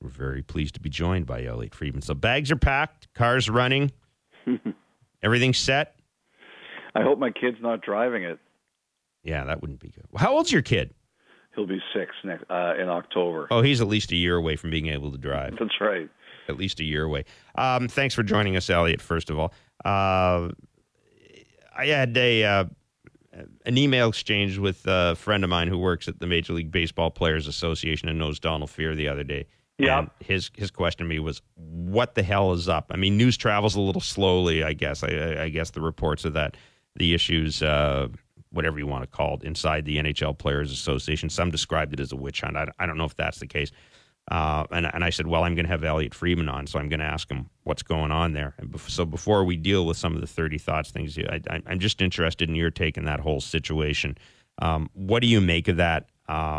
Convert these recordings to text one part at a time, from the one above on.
We're very pleased to be joined by Elliotte Friedman. So bags are packed, cars running, everything's set. I hope my kid's not driving it. Yeah, that wouldn't be good. How old's your kid? He'll be 6 in October. Oh, he's at least a year away from being able to drive. That's right. At least a year away. Thanks for joining us, Elliotte, first of all. I had an email exchange with a friend of mine who works at the Major League Baseball Players Association and knows Donald Fehr the other day. Yeah. And his question to me was, what the hell is up? I mean, news travels a little slowly, I guess. I guess the reports of that, the issues, whatever you want to call it, inside the NHL Players Association. Some described it as a witch hunt. I don't know if that's the case. And I said, well, I'm going to have Elliotte Friedman on, so I'm going to ask him what's going on there. And so before we deal with some of the 30 Thoughts things, I'm just interested in your take in that whole situation. What do you make of that?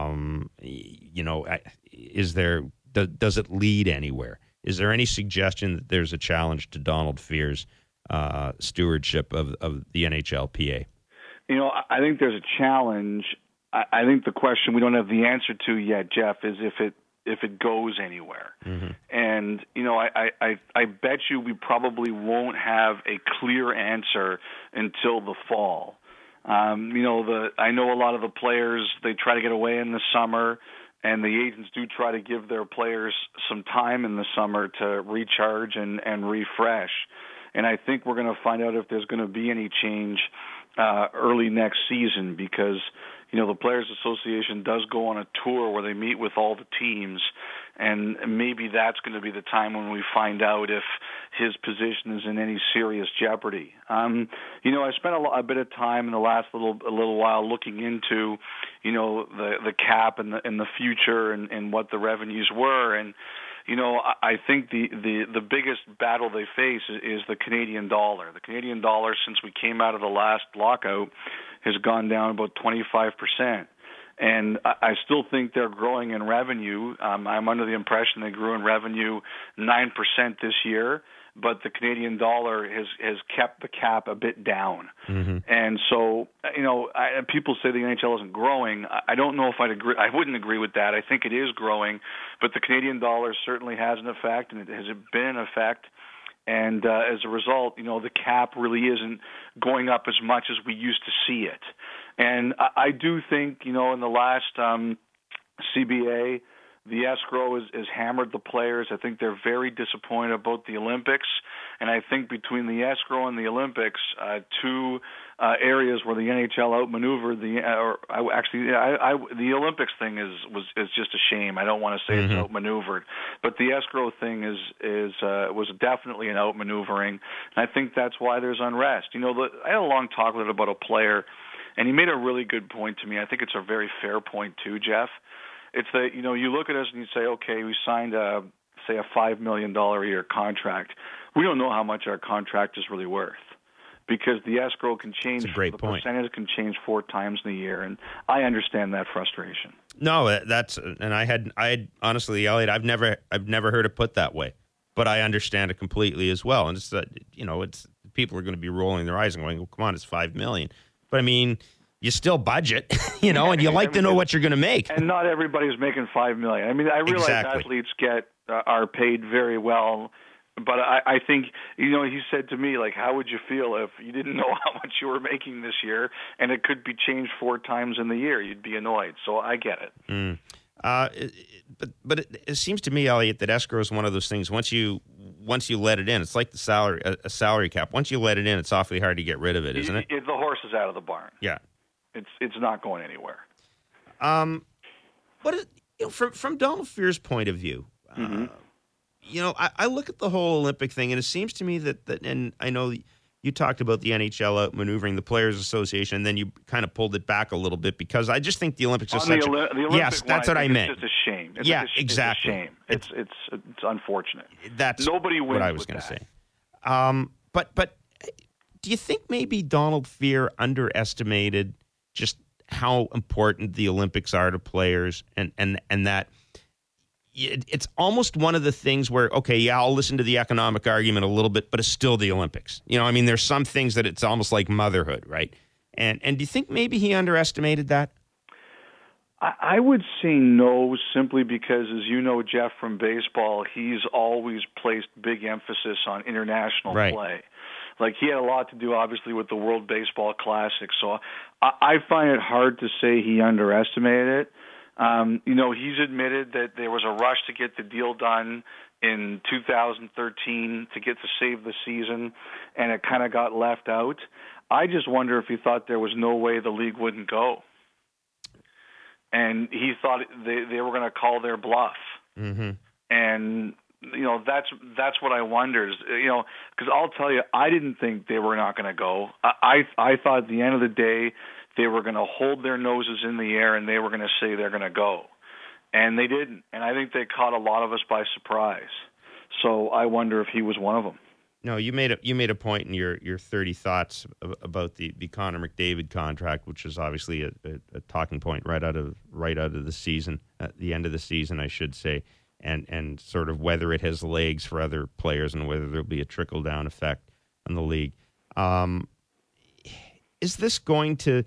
Does it lead anywhere? Is there any suggestion that there's a challenge to Donald Fehr's stewardship of the NHLPA? I think there's a challenge. I think the question we don't have the answer to yet, Jeff, is if it goes anywhere. Mm-hmm. And, I bet you we probably won't have a clear answer until the fall. I know a lot of the players, they try to get away in the summer, and the agents do try to give their players some time in the summer to recharge and refresh. And I think we're going to find out if there's going to be any change early next season because, the Players Association does go on a tour where they meet with all the teams, and maybe that's going to be the time when we find out if his position is in any serious jeopardy. I spent a bit of time in the last little while looking into, the cap and the future and what the revenues were, and I think the biggest battle they face is the Canadian dollar. The Canadian dollar, since we came out of the last lockout, has gone down about 25%. And I still think they're growing in revenue. I'm under the impression they grew in revenue 9% this year, but the Canadian dollar has kept the cap a bit down. Mm-hmm. And so, people say the NHL isn't growing. I don't know if I'd agree. I wouldn't agree with that. I think it is growing, but the Canadian dollar certainly has an effect, and it has been an effect. And as a result, the cap really isn't going up as much as we used to see it. And I do think, in the last CBA, the escrow has hammered the players. I think they're very disappointed about the Olympics. And I think between the escrow and the Olympics, two areas where the NHL outmaneuvered the Olympics thing is just a shame. I don't want to say it's outmaneuvered, but the escrow thing was definitely an outmaneuvering, and I think that's why there's unrest. I had a long talk with it about a player, and he made a really good point to me. I think it's a very fair point too, Jeff. It's that, you look at us and you say, okay, we signed a $5 million a year contract. We don't know how much our contract is really worth because the escrow can change. That's a great point. The percentage can change 4 times in a year, and I understand that frustration. No, and I had honestly, Elliotte, I've never heard it put that way, but I understand it completely as well. And it's that, it's people are going to be rolling their eyes and going, well, come on, it's $5 million. But I mean, you still budget, and you like to know what you're going to make. And not everybody's making $5 million. I mean, I realize athletes are paid very well, but I think, he said to me, like, how would you feel if you didn't know how much you were making this year and it could be changed 4 times in the year? You'd be annoyed. So I get it. But it seems to me, Elliotte, that escrow is one of those things. Once you let it in, it's like a salary cap. Once you let it in, it's awfully hard to get rid of it, isn't it? The horse is out of the barn. Yeah. It's not going anywhere. But from Donald Fehr's point of view, I look at the whole Olympic thing, and it seems to me that and I know you talked about the NHL outmaneuvering the Players Association, and then you kind of pulled it back a little bit because I just think the Olympics is such yes, that's what I meant. It's just a shame. Exactly. It's a shame. It's unfortunate. That's nobody wins what I was going to say. But do you think maybe Donald Fehr underestimated just how important the Olympics are to players, and that it's almost one of the things where, okay, yeah, I'll listen to the economic argument a little bit, but it's still the Olympics. There's some things that it's almost like motherhood, right? And do you think maybe he underestimated that? I would say no, simply because, as you know, Jeff, from baseball, he's always placed big emphasis on international play. Like, he had a lot to do, obviously, with the World Baseball Classic. So I find it hard to say he underestimated it. He's admitted that there was a rush to get the deal done in 2013 to get to save the season, and it kind of got left out. I just wonder if he thought there was no way the league wouldn't go. And he thought they were going to call their bluff. Mm-hmm. And that's what I wonder. Because I'll tell you, I didn't think they were not going to go. I thought at the end of the day they were going to hold their noses in the air and they were going to say they're going to go, and they didn't. And I think they caught a lot of us by surprise. So I wonder if he was one of them. No, you made a point in your 30 thoughts about the Connor McDavid contract, which is obviously a talking point right out of the season, at the end of the season, I should say. And sort of whether it has legs for other players and whether there'll be a trickle-down effect on the league. Is this going to,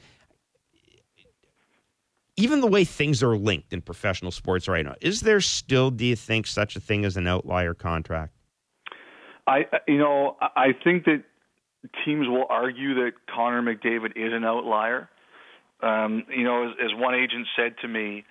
even the way things are linked in professional sports right now, is there still, do you think, such a thing as an outlier contract? I think that teams will argue that Connor McDavid is an outlier. As one agent said to me,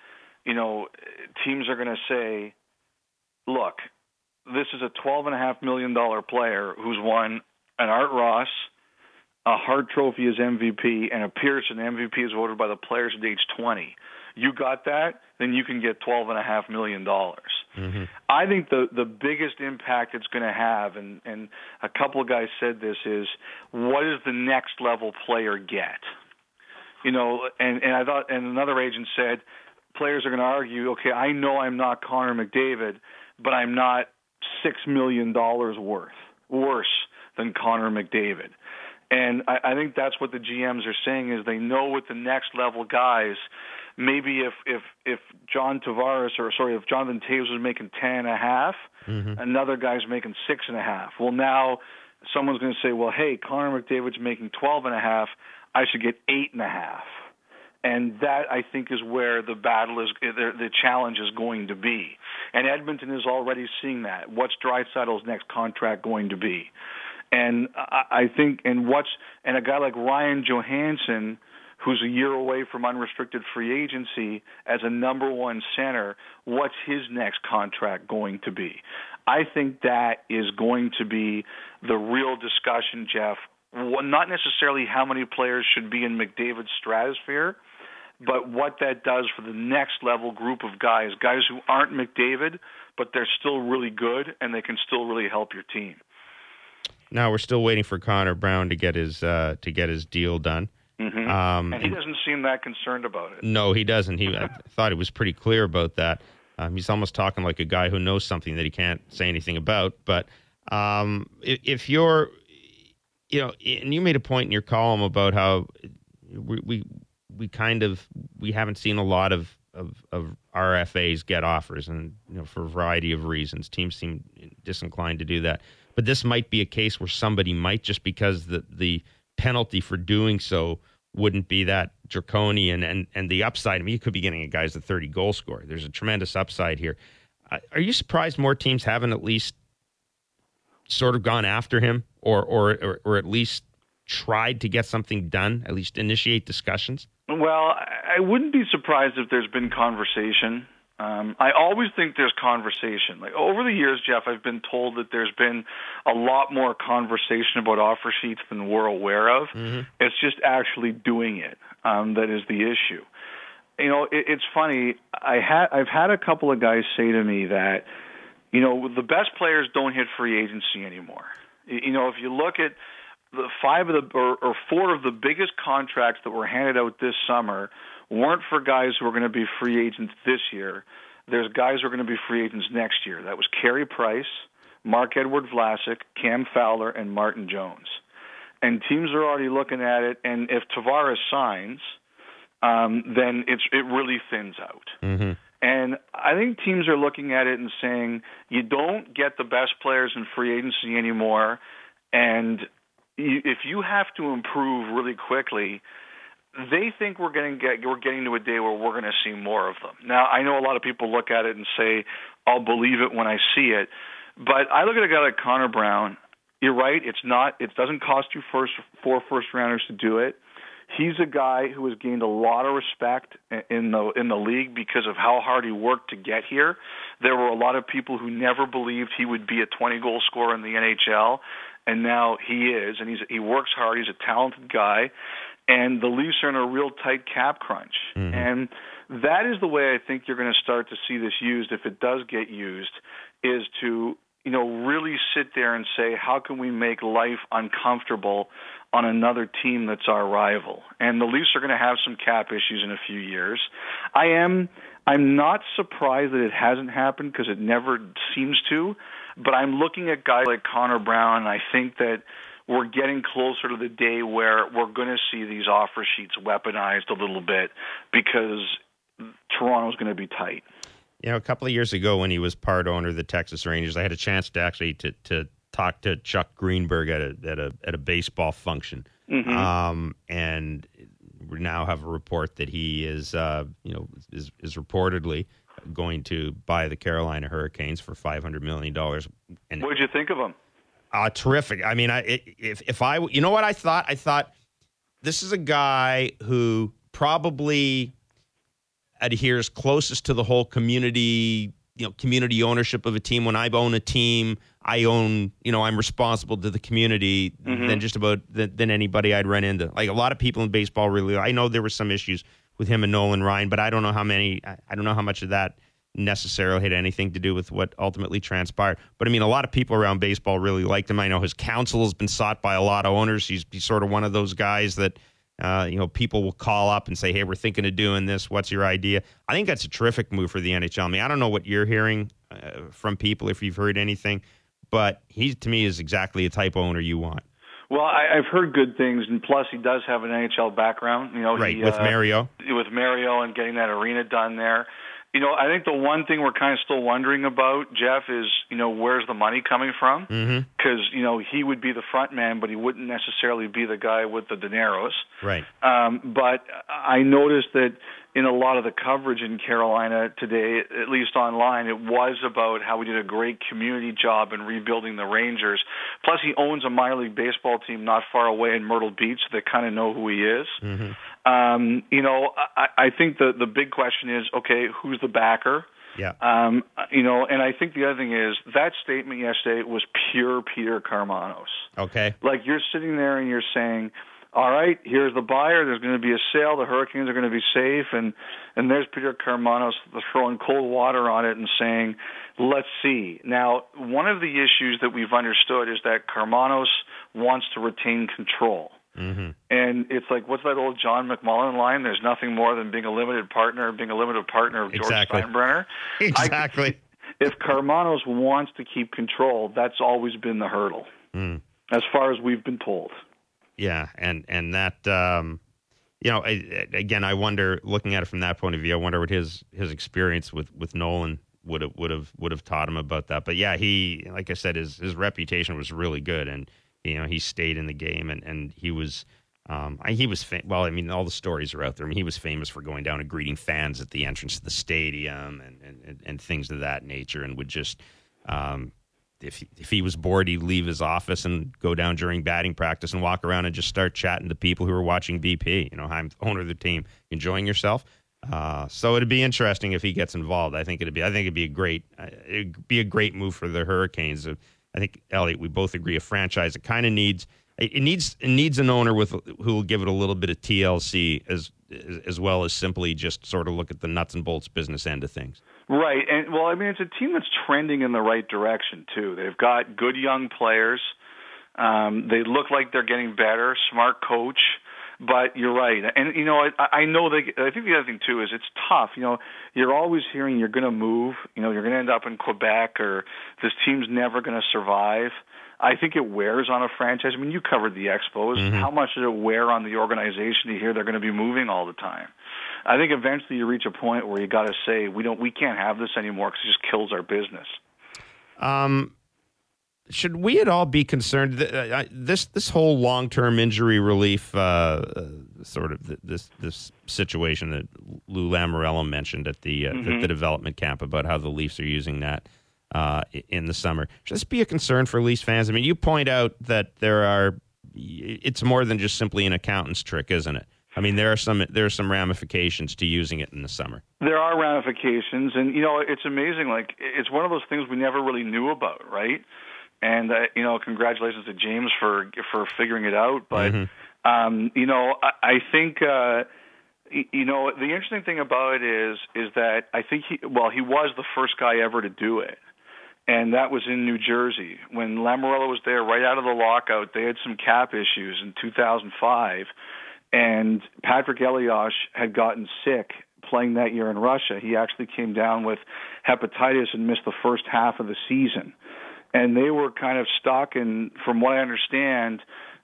teams are going to say, look, this is a $12.5 million player who's won an Art Ross, a Hart Trophy as MVP, and a Pearson MVP is voted by the players at age 20. You got that, then you can get $12.5 million. Mm-hmm. I think the biggest impact it's going to have, and a couple of guys said this, is what does the next level player get? And I thought, and another agent said, players are going to argue, okay, I know I'm not Connor McDavid, but I'm not $6 million worse than Connor McDavid. And I think that's what the GMs are saying, is they know with the next level guys, maybe if John Tavares, if Jonathan Toews was making 10.5, mm-hmm. another guy's making 6.5. Well, now someone's going to say, well, hey, Connor McDavid's making 12.5, I should get 8.5. And that, I think, is where the battle is, the challenge is going to be. And Edmonton is already seeing that. What's Draisaitl's next contract going to be? And I think, and a guy like Ryan Johansson, who's a year away from unrestricted free agency as a number one center, what's his next contract going to be? I think that is going to be the real discussion, Jeff. Not necessarily how many players should be in McDavid's stratosphere, but what that does for the next level group of guys who aren't McDavid, but they're still really good and they can still really help your team. Now we're still waiting for Connor Brown to get his deal done. Mm-hmm. And he doesn't seem that concerned about it. No, he doesn't. I thought he was pretty clear about that. He's almost talking like a guy who knows something that he can't say anything about. But if you're, and you made a point in your column about how we haven't seen a lot of RFAs get offers, and for a variety of reasons, teams seem disinclined to do that. But this might be a case where somebody might, just because the penalty for doing so wouldn't be that draconian, and the upside. I mean, you could be getting a guy who's a 30 goal scorer. There's a tremendous upside here. Are you surprised more teams haven't at least sort of gone after him, or at least tried to get something done, at least initiate discussions? Well, I wouldn't be surprised if there's been conversation. I always think there's conversation. Like, over the years, Jeff, I've been told that there's been a lot more conversation about offer sheets than we're aware of. Mm-hmm. It's just actually doing it that is the issue. It's funny. I've had a couple of guys say to me that, the best players don't hit free agency anymore. If you look at the four of the biggest contracts that were handed out this summer weren't for guys who are going to be free agents this year. There's guys who are going to be free agents next year. That was Carey Price, Mark-Edward Vlasic, Cam Fowler, and Martin Jones. And teams are already looking at it, and if Tavares signs, then it really thins out. Mm-hmm. And I think teams are looking at it and saying, you don't get the best players in free agency anymore, and if you have to improve really quickly, they think we're getting to a day where we're going to see more of them. Now, I know a lot of people look at it and say, I'll believe it when I see it. But I look at a guy like Connor Brown. You're right. It doesn't cost you four first-rounders to do it. He's a guy who has gained a lot of respect in the league because of how hard he worked to get here. There were a lot of people who never believed he would be a 20-goal scorer in the NHL, and now he is. And he works hard. He's a talented guy. And the Leafs are in a real tight cap crunch. Mm-hmm. And that is the way I think you're going to start to see this used, if it does get used, is to really sit there and say, how can we make life uncomfortable on another team that's our rival? And the Leafs are going to have some cap issues in a few years. I'm not surprised that it hasn't happened because it never seems to, but I'm looking at guys like Connor Brown, and I think that we're getting closer to the day where we're going to see these offer sheets weaponized a little bit because Toronto's going to be tight. A couple of years ago when he was part owner of the Texas Rangers, I had a chance to actually to talk to Chuck Greenberg at a baseball function, mm-hmm. And we now have a report that he is reportedly going to buy the Carolina Hurricanes for $500 million. And what did you think of him? Terrific. I mean, if I what I thought? I thought this is a guy who probably adheres closest to the whole community ownership of a team. When I own a team, I'm responsible to the community mm-hmm. than anybody I'd run into. Like a lot of people in baseball, really. I know there were some issues with him and Nolan Ryan, but I don't know how much of that necessarily had anything to do with what ultimately transpired. But I mean, a lot of people around baseball really liked him. I know his counsel has been sought by a lot of owners. He's sort of one of those guys that people will call up and say, hey, we're thinking of doing this. What's your idea? I think that's a terrific move for the NHL. I mean, I don't know what you're hearing from people, if you've heard anything, but he, to me, is exactly a type of owner you want. Well, I've heard good things, and plus he does have an NHL background. Right, with Mario. With Mario and getting that arena done there. I think the one thing we're kind of still wondering about, Jeff, is, where's the money coming from? Because, mm-hmm. He would be the front man, but he wouldn't necessarily be the guy with the dineros. Right. But I noticed that in a lot of the coverage in Carolina today, at least online, it was about how we did a great community job in rebuilding the Rangers. Plus, he owns a minor league baseball team not far away in Myrtle Beach, so they kind of know who he is. Mm-hmm. I think the big question is, okay, who's the backer? Yeah. And I think the other thing is that statement yesterday was pure Peter Karmanos. Okay. Like you're sitting there and you're saying, all right, here's the buyer. There's going to be a sale. The Hurricanes are going to be safe. And there's Peter Karmanos throwing cold water on it and saying, let's see. Now, one of the issues that we've understood is that Karmanos wants to retain control. Mm-hmm. And it's like, what's that old John McMullen line? There's nothing more than being a limited partner of George exactly. Steinbrenner. Exactly. If Karmanos wants to keep control, that's always been the hurdle, as far as we've been told. Yeah, and that again, I wonder, looking at it from that point of view, I wonder what his experience with Nolan would have taught him about that. But yeah, he, like I said, his reputation was really good, and he stayed in the game, and he was all the stories are out there. I mean, he was famous for going down and greeting fans at the entrance to the stadium and things of that nature, and would just if he was bored, he'd leave his office and go down during batting practice and walk around and just start chatting to people who were watching BP. I'm the owner of the team. Enjoying yourself? So it'd be interesting if he gets involved. I think it'd be a great move for the Hurricanes. I think, Elliot, we both agree a franchise that kind of needs an owner who will give it a little bit of TLC as well as simply just sort of look at the nuts and bolts business end of things. Right. And well, I mean, it's a team that's trending in the right direction too. They've got good young players. They look like they're getting better, smart coach. But you're right. And, I know I think the other thing, too, is it's tough. You're always hearing you're going to move. You're going to end up in Quebec, or this team's never going to survive. I think it wears on a franchise. I mean, you covered the Expos. Mm-hmm. How much does it wear on the organization to hear they're going to be moving all the time? I think eventually you reach a point where you got to say, we can't have this anymore because it just kills our business. should we at all be concerned that this whole long-term injury relief sort of this situation that Lou Lamoriello mentioned at the development camp about how the Leafs are using that in the summer? Should this be a concern for Leafs fans? I mean, you point out that it's more than just simply an accountant's trick, isn't it? I mean, there are some ramifications to using it in the summer. There are ramifications, and it's amazing. Like, it's one of those things we never really knew about, right? And congratulations to James for figuring it out. But I think the interesting thing about it is that I think he was the first guy ever to do it. And that was in New Jersey. When Lamoriello was there right out of the lockout, they had some cap issues in 2005. And Patrick Elias had gotten sick playing that year in Russia. He actually came down with hepatitis and missed the first half of the season. And they were kind of stuck, and from what I understand,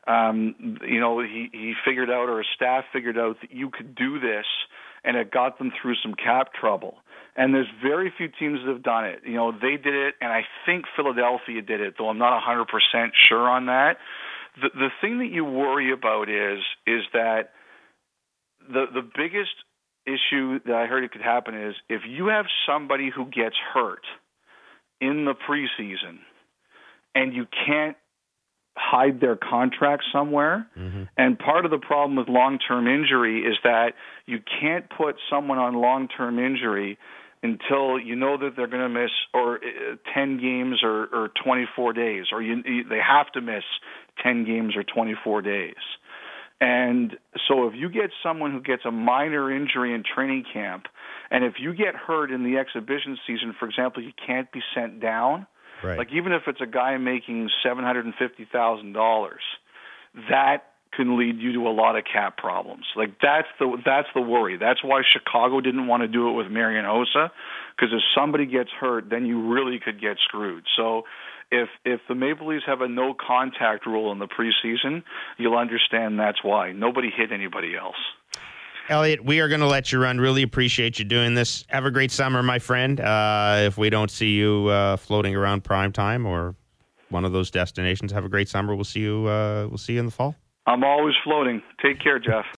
he figured out, or his staff figured out, that you could do this, and it got them through some cap trouble. And there's very few teams that have done it. They did it, and I think Philadelphia did it, though I'm not 100% sure on that. The thing that you worry about is that the biggest issue that I heard it could happen is if you have somebody who gets hurt in the preseason and you can't hide their contract somewhere. Mm-hmm. And part of the problem with long-term injury is that you can't put someone on long-term injury until you know that they're going to miss 10 games or 24 days, or they have to miss 10 games or 24 days. And so if you get someone who gets a minor injury in training camp, and if you get hurt in the exhibition season, for example, you can't be sent down. Right. Like, even if it's a guy making $750,000, that can lead you to a lot of cap problems. Like, that's the worry. That's why Chicago didn't want to do it with Marian Hossa, because if somebody gets hurt, then you really could get screwed. So if the Maple Leafs have a no contact rule in the preseason, you'll understand that's why. Nobody hit anybody else. Elliot, we are going to let you run. Really appreciate you doing this. Have a great summer, my friend. If we don't see you floating around Primetime or one of those destinations, have a great summer. We'll see you in the fall. I'm always floating. Take care, Jeff.